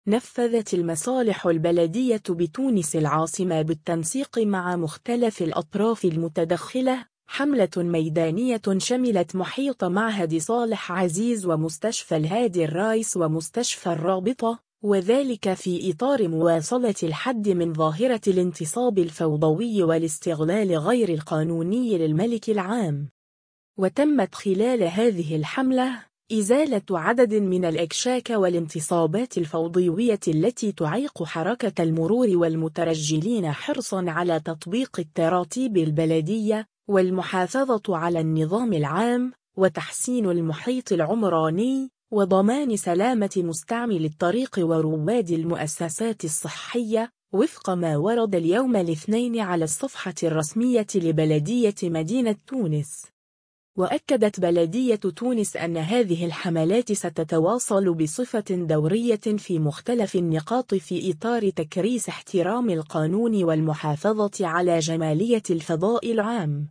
نفذت المصالح البلدية بتونس العاصمة بالتنسيق مع مختلف الأطراف المتدخلة حملة ميدانية شملت محيط معهد صالح عزيز ومستشفى الهادي الرايس ومستشفى الرابطة، وذلك في إطار مواصلة الحد من ظاهرة الانتصاب الفوضوي والاستغلال غير القانوني للملك العام. وتمت خلال هذه الحملة إزالة عدد من الإكشاك والانتصابات الفوضوية التي تعيق حركة المرور والمترجلين حرصاً على تطبيق التراتيب البلدية والمحافظة على النظام العام وتحسين المحيط العمراني وضمان سلامة مستعمل الطريق ورواد المؤسسات الصحية، وفق ما ورد اليوم الاثنين على الصفحة الرسمية لبلدية مدينة تونس. وأكدت بلدية تونس أن هذه الحملات ستتواصل بصفة دورية في مختلف النقاط في إطار تكريس احترام القانون والمحافظة على جمالية الفضاء العام.